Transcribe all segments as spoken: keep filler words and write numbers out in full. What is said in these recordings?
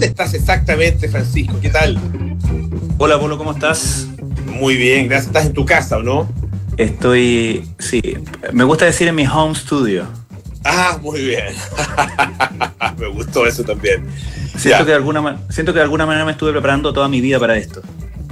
¿Dónde estás exactamente, Francisco? ¿Qué tal? Hola, Polo, ¿cómo estás? Muy bien, gracias. ¿Estás en tu casa o no? Estoy, sí, me gusta decir en mi home studio. Ah, muy bien. Me gustó eso también. Siento que, de alguna, siento que de alguna manera me estuve preparando toda mi vida para esto.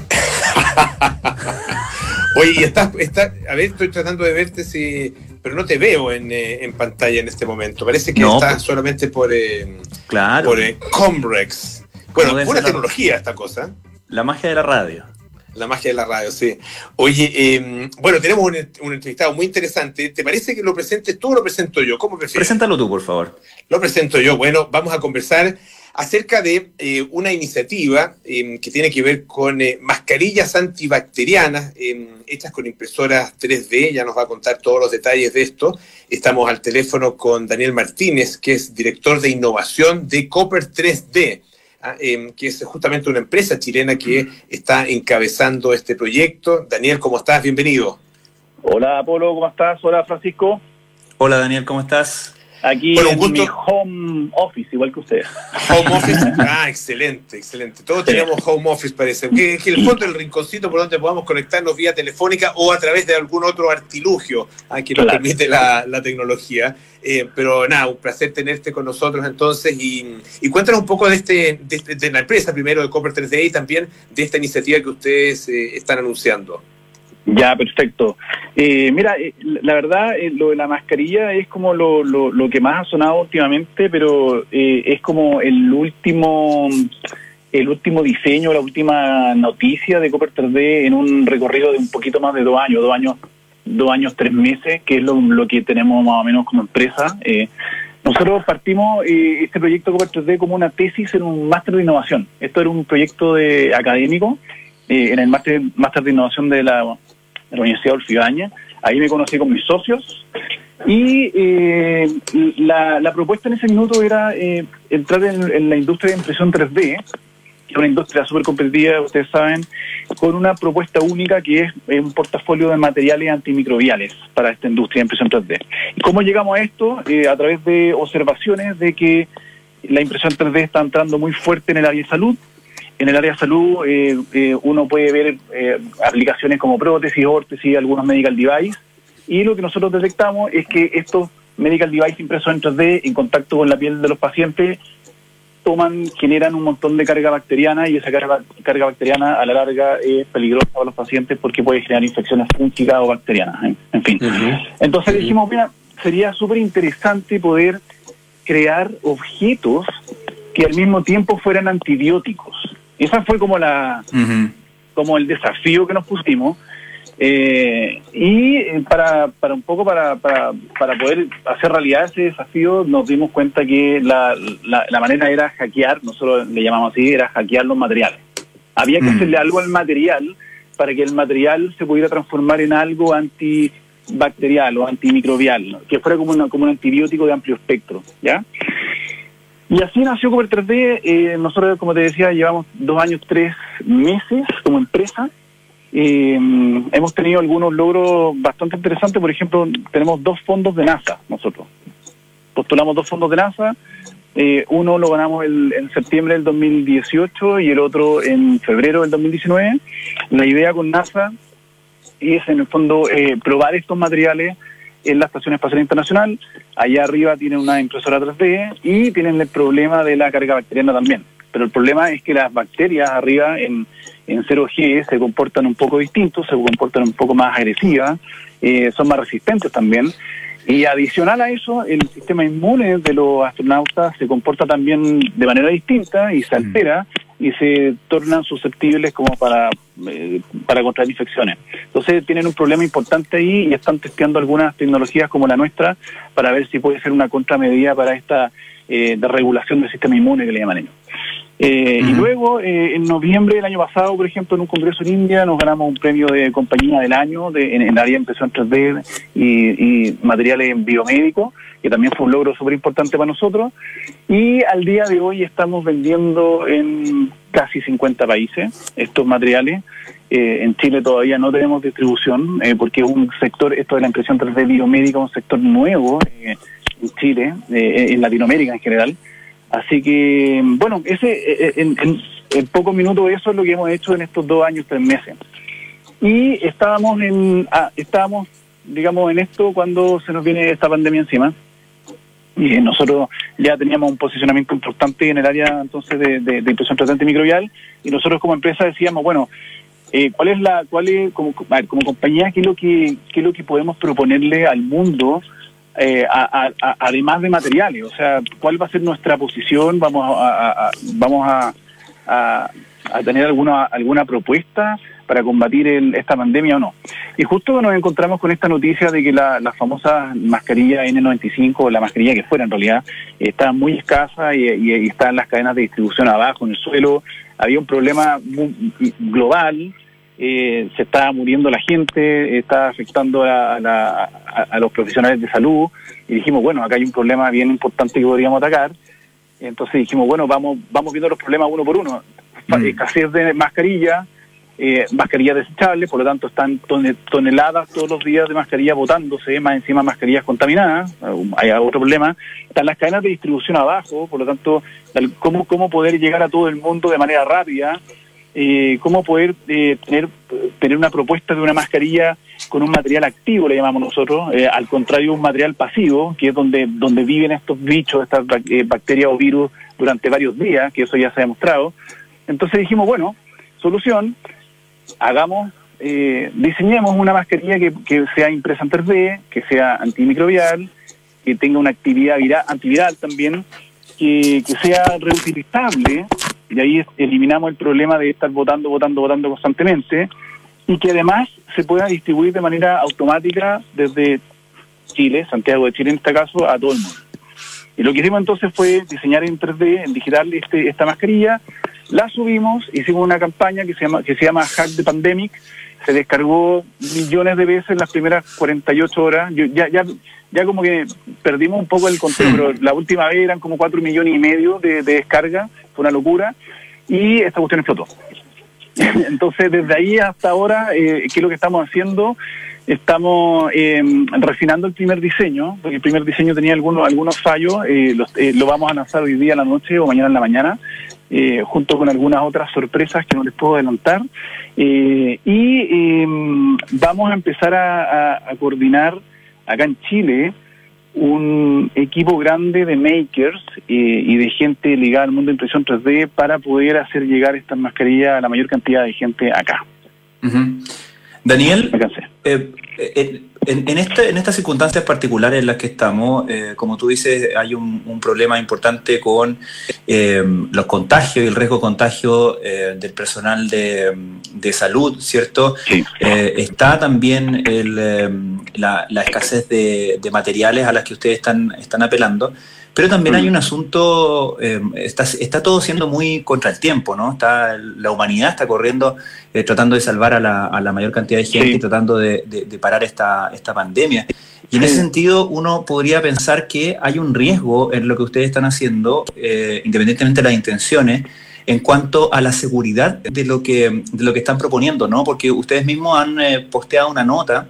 Oye, y estás, estás, a ver, estoy tratando de verte, si, pero no te veo en, eh, en pantalla en este momento. Parece que no, estás pues, solamente por, eh, claro. por eh, Comrex. Bueno, pura tecnología esta cosa. La magia de la radio. La magia de la radio, sí. Oye, eh, bueno, tenemos un, un entrevistado muy interesante. ¿Te parece que lo presentes tú o lo presento yo? ¿Cómo prefieres? Preséntalo tú, por favor. Lo presento yo. Bueno, vamos a conversar acerca de eh, una iniciativa eh, que tiene que ver con eh, mascarillas antibacterianas eh, hechas con impresoras tres D. Ya nos va a contar todos los detalles de esto. Estamos al teléfono con Daniel Martínez, que es director de innovación de Copper tres D. Eh, que es justamente una empresa chilena que está encabezando este proyecto. Daniel, ¿cómo estás? Bienvenido. Hola, Polo, ¿cómo estás? Hola, Francisco. Hola, Daniel, ¿cómo estás? Aquí bueno, en mi home office, igual que usted. Home office, ah, excelente, excelente. Todos sí. Tenemos home office, parece. Que, que el fondo del rinconcito por donde podamos conectarnos vía telefónica o a través de algún otro artilugio ah, que nos claro. permite la, la tecnología. Eh, pero nada, un placer tenerte con nosotros entonces y, y cuéntanos un poco de, este, de, de la empresa primero de Copper tres D y también de esta iniciativa que ustedes eh, están anunciando. Ya, perfecto. Eh, mira, eh, la verdad, eh, lo de la mascarilla es como lo, lo, lo que más ha sonado últimamente, pero eh, es como el último el último diseño, la última noticia de Copper tres D en un recorrido de un poquito más de dos años, dos años, dos años, tres meses, que es lo, lo que tenemos más o menos como empresa. Eh, nosotros partimos eh, este proyecto Copper tres D como una tesis en un máster de innovación. Esto era un proyecto de académico eh, en el máster, máster de innovación de la de la Universidad de Olfidaña. Ahí me conocí con mis socios y eh, la, la propuesta en ese minuto era eh, entrar en, en la industria de impresión tres D, que es una industria súper competitiva, ustedes saben, con una propuesta única que es eh, un portafolio de materiales antimicrobiales para esta industria de impresión tres D. ¿Y cómo llegamos a esto? Eh, a través de observaciones de que la impresión tres D está entrando muy fuerte en el área de salud. En el área de salud eh, eh, uno puede ver eh, aplicaciones como prótesis, órtesis, algunos medical device, y lo que nosotros detectamos es que estos medical device impresos en tres D en contacto con la piel de los pacientes toman, generan un montón de carga bacteriana, y esa carga, carga bacteriana a la larga es peligrosa para los pacientes porque puede generar infecciones fúngicas o bacterianas, en, en fin. Uh-huh. Entonces uh-huh. dijimos, mira, sería súper interesante poder crear objetos que al mismo tiempo fueran antibióticos. Esa fue como la uh-huh. como el desafío que nos pusimos eh, y para para un poco para, para para poder hacer realidad ese desafío nos dimos cuenta que la, la, la manera era hackear, nosotros le llamamos así, era hackear los materiales. Había que uh-huh. hacerle algo al material para que el material se pudiera transformar en algo antibacterial o antimicrobial, ¿no? Que fuera como, una, como un antibiótico de amplio espectro, ¿ya? Y así nació Copper tres D. Eh, nosotros, como te decía, llevamos dos años, tres meses como empresa. Eh, hemos tenido algunos logros bastante interesantes. Por ejemplo, tenemos dos fondos de NASA nosotros. Postulamos dos fondos de NASA. Eh, uno lo ganamos el, en septiembre del dos mil dieciocho y el otro en febrero del dos mil diecinueve. La idea con NASA es, en el fondo, eh, probar estos materiales en la Estación Espacial Internacional. Allá arriba tienen una impresora tres D y tienen el problema de la carga bacteriana también. Pero el problema es que las bacterias arriba en, en cero G se comportan un poco distintos, se comportan un poco más agresivas, eh, son más resistentes también. Y adicional a eso, el sistema inmune de los astronautas se comporta también de manera distinta y se altera y se tornan susceptibles como para eh, para contraer infecciones. Entonces tienen un problema importante ahí y están testeando algunas tecnologías como la nuestra para ver si puede ser una contramedida para esta eh, de regulación del sistema inmune que le llaman ellos. Eh, uh-huh. Y luego, eh, en noviembre del año pasado, por ejemplo, en un congreso en India, nos ganamos un premio de compañía del año de, en, en el área de impresión tres D y, y materiales biomédicos, que también fue un logro súper importante para nosotros. Y al día de hoy estamos vendiendo en casi cincuenta países estos materiales. Eh, en Chile todavía no tenemos distribución, eh, porque es un sector, esto de la impresión tres D biomédica, un sector nuevo eh, en Chile, eh, en Latinoamérica en general. Así que, bueno, ese en, en, en pocos minutos eso es lo que hemos hecho en estos dos años, tres meses. Y estábamos, en, ah, estábamos, digamos, en esto cuando se nos viene esta pandemia encima. Y nosotros ya teníamos un posicionamiento importante en el área entonces de, de, de impresión tratante microbial, y nosotros como empresa decíamos, bueno, eh, ¿cuál es la, cuál es, como, a ver, como compañía, qué es lo que, qué es lo que podemos proponerle al mundo, eh, a, a, a, además de materiales? O sea, ¿cuál va a ser nuestra posición? ¿Vamos a, a, a vamos a, a, a tener alguna, alguna propuesta para combatir el, esta pandemia o no? Y justo nos encontramos con esta noticia de que la, la famosa mascarilla N noventa y cinco, o la mascarilla que fuera en realidad, está muy escasa y, y, y está en las cadenas de distribución abajo, en el suelo. Había un problema muy, global, eh, se estaba muriendo la gente, estaba afectando a, a, la, a, a los profesionales de salud, y dijimos, bueno, acá hay un problema bien importante que podríamos atacar. Entonces dijimos, bueno, vamos vamos viendo los problemas uno por uno. Mm. Escasez de mascarilla, Eh, mascarillas desechables, por lo tanto están toneladas todos los días de mascarillas botándose, más encima mascarillas contaminadas. Hay otro problema, están las cadenas de distribución abajo, por lo tanto, cómo, cómo poder llegar a todo el mundo de manera rápida, eh, cómo poder eh, tener, tener una propuesta de una mascarilla con un material activo, le llamamos nosotros, eh, al contrario un material pasivo, que es donde, donde viven estos bichos, estas eh, bacterias o virus durante varios días, que eso ya se ha demostrado. Entonces dijimos, bueno, solución, hagamos, eh, diseñemos una mascarilla que, que sea impresa en tres D, que sea antimicrobial, que tenga una actividad viral, antiviral también, que, que sea reutilizable, y ahí eliminamos el problema de estar botando, botando, botando constantemente, y que además se pueda distribuir de manera automática desde Chile, Santiago de Chile en este caso, a todo el mundo. Y lo que hicimos entonces fue diseñar en tres D, en digital, este, esta mascarilla. La subimos, hicimos una campaña que se llama que se llama Hack the Pandemic, se descargó millones de veces en las primeras cuarenta y ocho horas. Yo, ya, ya, ya como que perdimos un poco el control, pero la última vez eran como cuatro millones y medio de, de descarga, fue una locura, y esta cuestión explotó. Entonces, desde ahí hasta ahora, eh, ¿qué es lo que estamos haciendo? Estamos eh, refinando el primer diseño, porque el primer diseño tenía algunos algunos fallos, eh, los, eh, lo vamos a lanzar hoy día a la noche o mañana en la mañana, eh, junto con algunas otras sorpresas que no les puedo adelantar, eh, y eh, vamos a empezar a, a, a coordinar acá en Chile un equipo grande de makers eh, y de gente ligada al mundo de impresión tres D para poder hacer llegar estas mascarillas a la mayor cantidad de gente acá. Uh-huh. Daniel, eh, eh, en, en, este, en estas circunstancias particulares en las que estamos, eh, como tú dices, hay un, un problema importante con eh, los contagios y el riesgo de contagio eh, del personal de, de salud, ¿cierto? Sí. Eh, está también el, eh, la, la escasez de, de materiales a las que ustedes están, están apelando. Pero también hay un asunto, eh, está, está todo siendo muy contra el tiempo, ¿no? Está, la humanidad está corriendo, eh, tratando de salvar a la, a la mayor cantidad de gente, sí, y tratando de, de, de parar esta, esta pandemia. Y en ese sentido uno podría pensar que hay un riesgo en lo que ustedes están haciendo, eh, independientemente de las intenciones, en cuanto a la seguridad de lo que, de lo que están proponiendo, ¿no? Porque ustedes mismos han eh, posteado una nota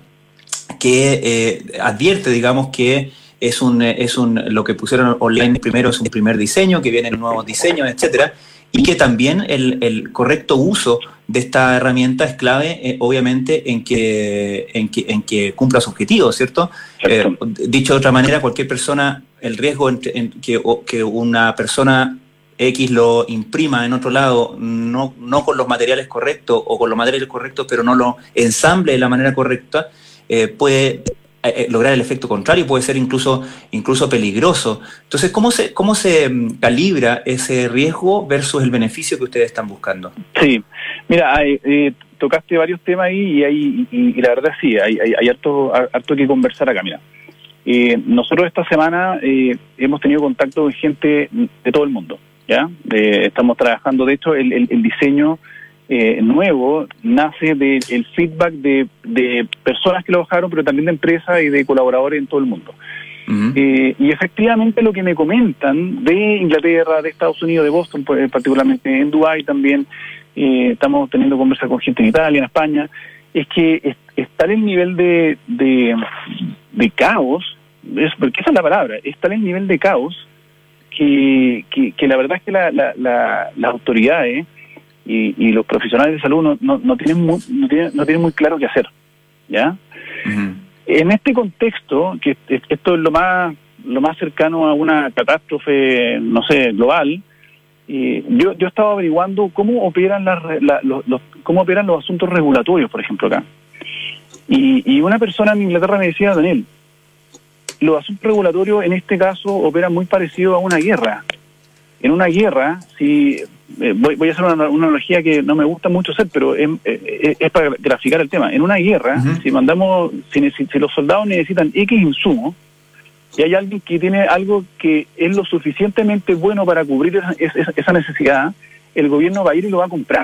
que eh, advierte, digamos, que es un, es un, lo que pusieron online primero es un primer diseño, que vienen nuevos diseños, etcétera, y que también el, el correcto uso de esta herramienta es clave, eh, obviamente, en que, en, que, en que cumpla su objetivo, ¿cierto? Eh, dicho de otra manera, cualquier persona, el riesgo en, en que, o, que una persona X lo imprima en otro lado, no, no con los materiales correctos o con los materiales correctos, pero no lo ensamble de la manera correcta, eh, puede Eh, lograr el efecto contrario, puede ser incluso incluso peligroso. Entonces, ¿cómo se cómo se calibra ese riesgo versus el beneficio que ustedes están buscando? Sí, mira, hay, eh, tocaste varios temas ahí y, hay, y, y la verdad sí, hay, hay, hay harto, harto que conversar acá. Mira, eh, nosotros esta semana eh, hemos tenido contacto con gente de todo el mundo, ¿ya? Eh, estamos trabajando, de hecho, el, el, el diseño Eh, nuevo nace del de feedback de, de personas que lo bajaron, pero también de empresas y de colaboradores en todo el mundo. Uh-huh. Eh, y efectivamente lo que me comentan de Inglaterra, de Estados Unidos, de Boston, pues, particularmente en Dubái también, eh, estamos teniendo conversas con gente en Italia, en España, es que es, está en el nivel de, de, de caos, es, porque esa es la palabra, está en el nivel de caos, que, que, que la verdad es que la, la, la, las autoridades y, y los profesionales de salud no, no, no, tienen muy, no, tienen, no tienen muy claro qué hacer, ¿ya? Uh-huh. En este contexto, que esto es lo más, lo más cercano a una catástrofe, no sé, global, eh, yo, yo estaba averiguando cómo operan, las, la, los, los, cómo operan los asuntos regulatorios, por ejemplo, acá. Y, y una persona en Inglaterra me decía, Daniel, los asuntos regulatorios en este caso operan muy parecido a una guerra. En una guerra, si eh, voy, voy a hacer una, una analogía que no me gusta mucho hacer, pero es, es, es para graficar el tema. En una guerra, uh-huh. si mandamos, si, si los soldados necesitan X insumos, y hay alguien que tiene algo que es lo suficientemente bueno para cubrir esa, esa, esa necesidad, el gobierno va a ir y lo va a comprar.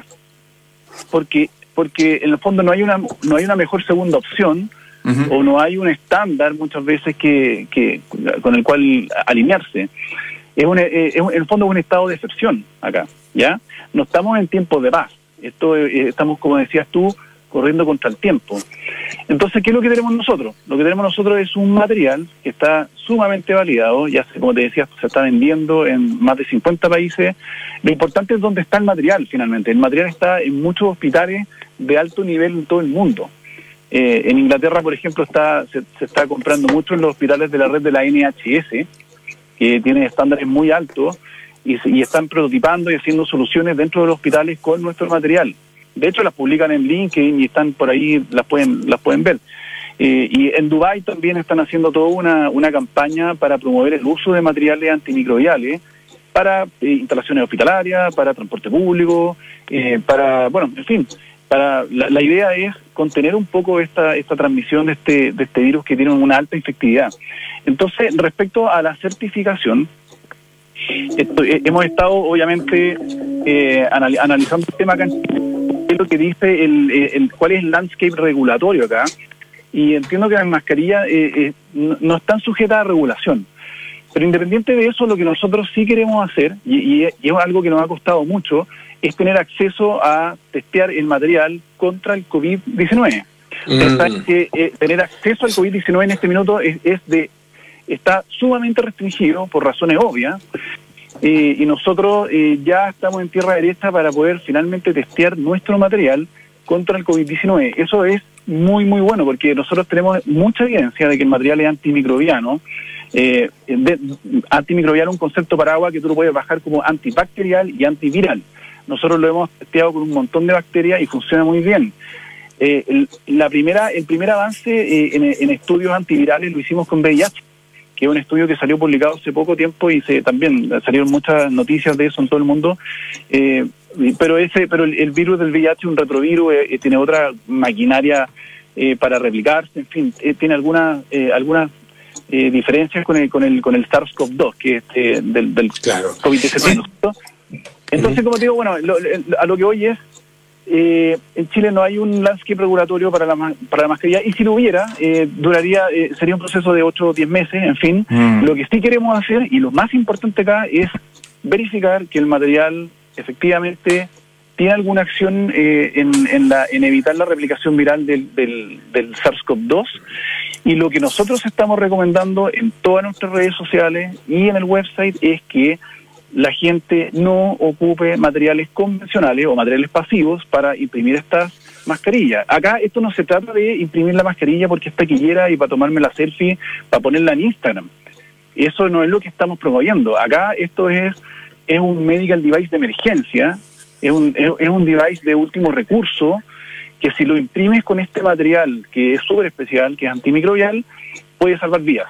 Porque porque en el fondo no hay una no hay una mejor segunda opción, uh-huh. o no hay un estándar muchas veces que, que con el cual alinearse. Es un, es un, en el fondo es un estado de excepción acá, ¿ya? No estamos en tiempos de paz. Esto eh, estamos, como decías tú, corriendo contra el tiempo. Entonces, ¿qué es lo que tenemos nosotros? Lo que tenemos nosotros es un material que está sumamente validado, ya como te decía, se está vendiendo en más de cincuenta países. Lo importante es dónde está el material, finalmente. El material está en muchos hospitales de alto nivel en todo el mundo. Eh, en Inglaterra, por ejemplo, está se, se está comprando mucho en los hospitales de la red de la N H S, que tiene estándares muy altos, y, y están prototipando y haciendo soluciones dentro de los hospitales con nuestro material. De hecho, las publican en LinkedIn y están por ahí, las pueden las pueden ver. Eh, y en Dubái también están haciendo toda una, una campaña para promover el uso de materiales antimicrobiales para eh, instalaciones hospitalarias, para transporte público, eh, para, bueno, en fin, para la, la idea es contener un poco esta esta transmisión de este de este virus que tiene una alta infectividad. Entonces, respecto a la certificación, esto, eh, hemos estado obviamente eh, anal, analizando el tema acá en Chile, lo que dice el, el cuál es el landscape regulatorio acá, y entiendo que las mascarillas eh, eh, no, no están sujetas a regulación, pero independiente de eso, lo que nosotros sí queremos hacer, y, y, y es algo que nos ha costado mucho, es tener acceso a testear el material contra el COVID diecinueve. Mm. Pensar que eh, tener acceso al COVID diecinueve en este minuto es, es de está sumamente restringido por razones obvias. Eh, y nosotros eh, ya estamos en tierra derecha para poder finalmente testear nuestro material contra el COVID diecinueve. Eso es muy, muy bueno, porque nosotros tenemos mucha evidencia de que el material es antimicrobiano. Eh, de, antimicrobiano es un concepto paraguas que tú lo puedes bajar como antibacterial y antiviral. Nosotros lo hemos testeado con un montón de bacterias y funciona muy bien. Eh, el, la primera, el primer avance eh, en, en estudios antivirales lo hicimos con V I H, que es un estudio que salió publicado hace poco tiempo y se también salieron muchas noticias de eso en todo el mundo. Eh, pero ese pero el, el virus del V I H es un retrovirus, eh, tiene otra maquinaria eh, para replicarse, en fin, eh, tiene algunas eh, algunas eh, diferencias con el con el con el SARS-CoV dos, que es eh, del, del claro. COVID diecinueve. Sí. Entonces, como te digo, bueno, lo, a lo que hoy es, Eh, en Chile no hay un landscape regulatorio para la para la mascarilla, y si lo hubiera, eh, duraría eh, sería un proceso de ocho o diez meses, en fin. Mm. Lo que sí queremos hacer, y lo más importante acá, es verificar que el material efectivamente tiene alguna acción eh, en, en, la, en evitar la replicación viral del, del, del SARS-CoV dos, y lo que nosotros estamos recomendando en todas nuestras redes sociales y en el website es que la gente no ocupe materiales convencionales o materiales pasivos para imprimir estas mascarillas. Acá esto no se trata de imprimir la mascarilla porque es taquillera y para tomarme la selfie, para ponerla en Instagram. Eso no es lo que estamos promoviendo. Acá esto es es un medical device de emergencia, es un, es, es un device de último recurso, que si lo imprimes con este material que es súper especial, que es antimicrobial, puede salvar vidas.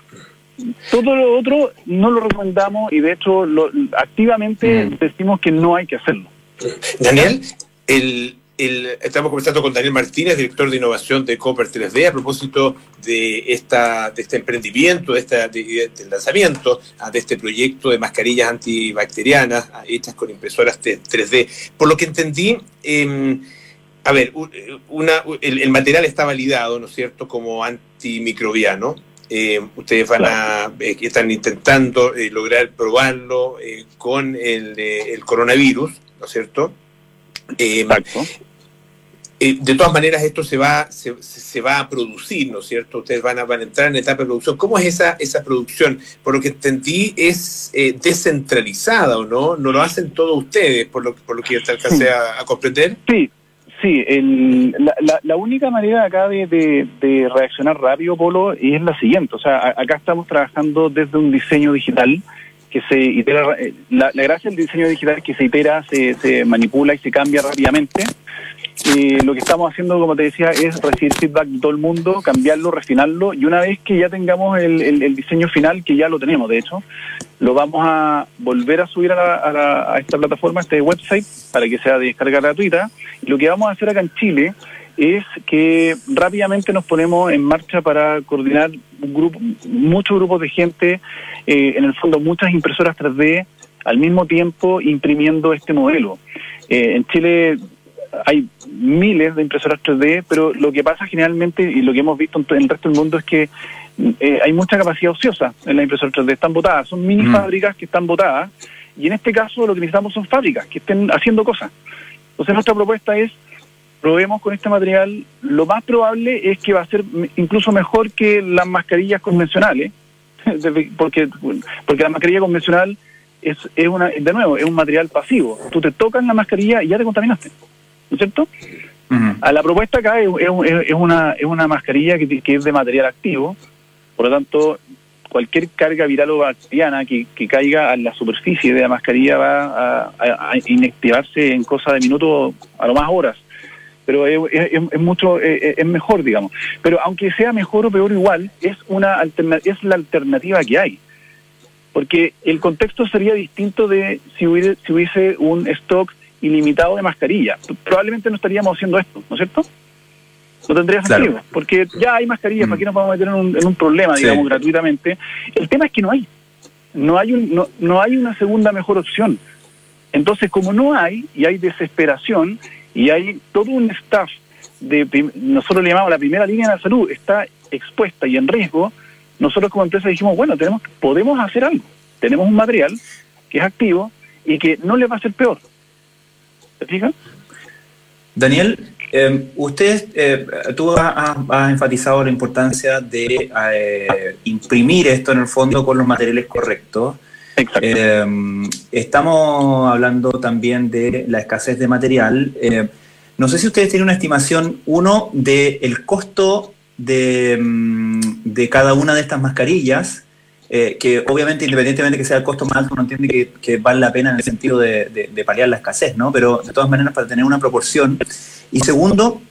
Todo lo otro no lo recomendamos y de hecho lo, activamente mm. decimos que no hay que hacerlo. Daniel, el, el, estamos conversando con Daniel Martínez, director de innovación de Copper tres D, a propósito de esta de este emprendimiento, de esta de, de, del lanzamiento de este proyecto de mascarillas antibacterianas hechas con impresoras tres D. Por lo que entendí, eh, a ver, una, el, el material está validado, ¿no es cierto?, como antimicrobiano. Eh, ustedes van a eh, están intentando eh, lograr probarlo eh, con el, eh, el coronavirus, ¿no es cierto? Eh, Eh, de todas maneras, esto se va, se, se va a producir, ¿no es cierto? Ustedes van a, van a entrar en etapa de producción. ¿Cómo es esa, esa producción? Por lo que entendí, es eh, descentralizada, ¿o no? ¿No lo hacen todos ustedes, por lo, por lo que yo alcancé a, a comprender? Sí, sí. El, la, la, la única manera acá de, de, de reaccionar rápido, Polo, es la siguiente. O sea, a, acá estamos trabajando desde un diseño digital que se itera. La, la gracia del diseño digital es que se itera, se, se manipula y se cambia rápidamente. Eh, lo que estamos haciendo, como te decía, es recibir feedback de todo el mundo, cambiarlo, refinarlo, y una vez que ya tengamos el, el, el diseño final, que ya lo tenemos de hecho, lo vamos a volver a subir a, la, a, la, a esta plataforma, a este website, para que sea de descarga gratuita. Y lo que vamos a hacer acá en Chile es que rápidamente nos ponemos en marcha para coordinar un grupo, muchos grupos de gente, eh, en el fondo muchas impresoras tres D al mismo tiempo imprimiendo este modelo. Eh, en Chile hay miles de impresoras tres D, pero lo que pasa generalmente, y lo que hemos visto en el resto del mundo, es que eh, hay mucha capacidad ociosa en las impresoras tres D, están botadas, son mini mm. fábricas que están botadas, y en este caso lo que necesitamos son fábricas que estén haciendo cosas. Entonces nuestra propuesta es, probemos con este material, lo más probable es que va a ser incluso mejor que las mascarillas convencionales, porque, porque la mascarilla convencional es, es una, de nuevo, es un material pasivo, tú te tocas la mascarilla y ya te contaminaste, ¿no es cierto? Uh-huh. A la propuesta acá es, es, es, una, es una mascarilla que, que es de material activo, por lo tanto, cualquier carga viral o bacteriana que, que caiga a la superficie de la mascarilla va a, a, a inactivarse en cosa de minutos, a lo más horas, pero es, es, es mucho, es, es mejor, digamos. Pero aunque sea mejor o peor igual, es, una alterna- es la alternativa que hay. Porque el contexto sería distinto de si hubiese, si hubiese un stock ilimitado de mascarillas. Probablemente no estaríamos haciendo esto, ¿no es cierto? No tendría sentido, claro. Porque ya hay mascarillas, mm. ¿para qué nos vamos a meter en un, en un problema, sí. digamos, gratuitamente? El tema es que no hay. No hay, un, no, no hay una segunda mejor opción. Entonces, como no hay, y hay desesperación, y hay todo un staff, de nosotros le llamamos la primera línea de la salud, está expuesta y en riesgo, nosotros como empresa dijimos, bueno, tenemos podemos hacer algo. Tenemos un material que es activo y que no le va a hacer peor. ¿Te fijas? Daniel, eh, usted, eh, tú has, has enfatizado la importancia de eh, imprimir esto en el fondo con los materiales correctos. Exacto. Eh, estamos hablando también de la escasez de material. Eh, no sé si ustedes tienen una estimación, uno, del costo de, de cada una de estas mascarillas, eh, que obviamente, independientemente de que sea el costo más alto, uno entiende que, que vale la pena en el sentido de, de, de paliar la escasez, ¿no? Pero de todas maneras, para tener una proporción. Y segundo,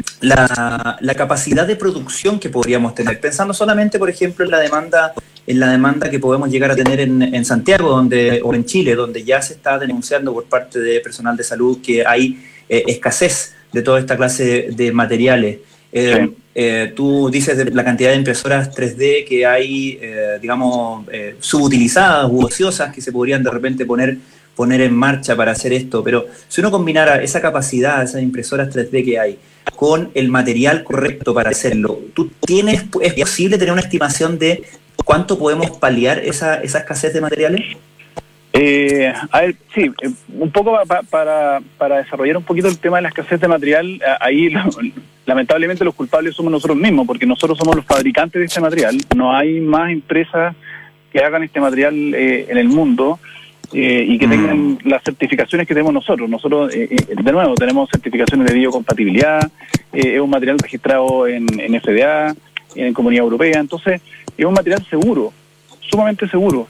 la, la capacidad de producción que podríamos tener, pensando solamente, por ejemplo, en la demanda en la demanda que podemos llegar a tener en, en Santiago donde o en Chile, donde ya se está denunciando por parte de personal de salud que hay eh, escasez de toda esta clase de, de materiales. Eh, sí. eh, tú dices de la cantidad de impresoras tres D que hay, eh, digamos, eh, subutilizadas u ociosas que se podrían de repente poner, poner en marcha para hacer esto, pero si uno combinara esa capacidad, esas impresoras tres D que hay, con el material correcto para hacerlo, ¿tú tienes, es posible tener una estimación de cuánto podemos paliar esa, esa escasez de materiales? Eh, a ver, sí, un poco pa, para, para desarrollar un poquito el tema de la escasez de material, ahí lo, lamentablemente los culpables somos nosotros mismos, porque nosotros somos los fabricantes de este material, no hay más empresas que hagan este material eh, en el mundo eh, y que mm. tengan las certificaciones que tenemos nosotros. Nosotros, eh, de nuevo, tenemos certificaciones de biocompatibilidad, eh, es un material registrado en, en F D A, en Comunidad Europea, entonces es un material seguro, sumamente seguro.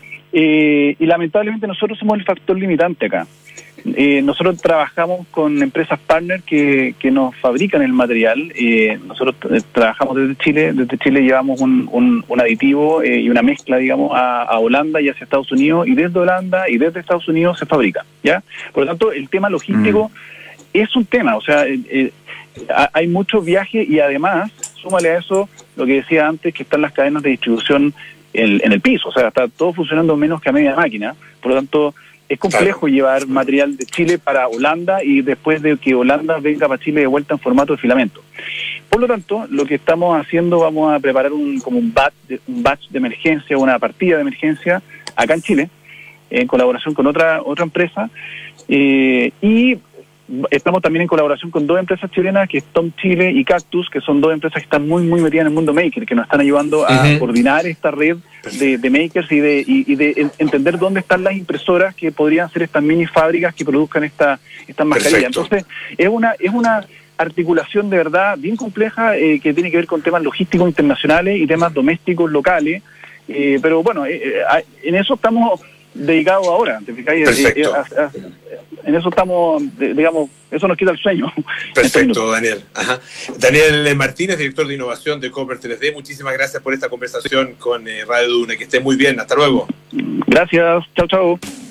Eh, y lamentablemente nosotros somos el factor limitante acá. Eh, nosotros trabajamos con empresas partner que, que nos fabrican el material. Eh, nosotros eh, trabajamos desde Chile, desde Chile llevamos un, un, un aditivo eh, y una mezcla, digamos, a, a Holanda y hacia Estados Unidos, y desde Holanda y desde Estados Unidos se fabrica, ¿ya? Por lo tanto, el tema logístico mm. es un tema, o sea, eh, eh, hay mucho viaje y además, súmale a eso lo que decía antes, que están las cadenas de distribución en, en el piso, o sea, está todo funcionando menos que a media máquina, por lo tanto es complejo claro. llevar material de Chile para Holanda y después de que Holanda venga para Chile de vuelta en formato de filamento. Por lo tanto, lo que estamos haciendo, vamos a preparar un como un batch de, un batch de emergencia, una partida de emergencia acá en Chile, en colaboración con otra otra empresa, eh, y estamos también en colaboración con dos empresas chilenas, que es Tom Chile y Cactus, que son dos empresas que están muy muy metidas en el mundo maker, que nos están ayudando a uh-huh. coordinar esta red de, de makers y de, y, y de entender dónde están las impresoras que podrían ser estas mini fábricas que produzcan esta, estas mascarillas. Perfecto. Entonces, es una, es una articulación de verdad bien compleja eh, que tiene que ver con temas logísticos internacionales y temas domésticos locales, eh, pero bueno, eh, eh, en eso estamos dedicados ahora. Perfecto. Eh, eh, en eso estamos, digamos, eso nos quita el sueño. Perfecto, Daniel. Ajá. Daniel Martínez, director de innovación de Copper tres D, muchísimas gracias por esta conversación con eh, Radio Duna. Que esté muy bien, hasta luego. Gracias, chao, chao.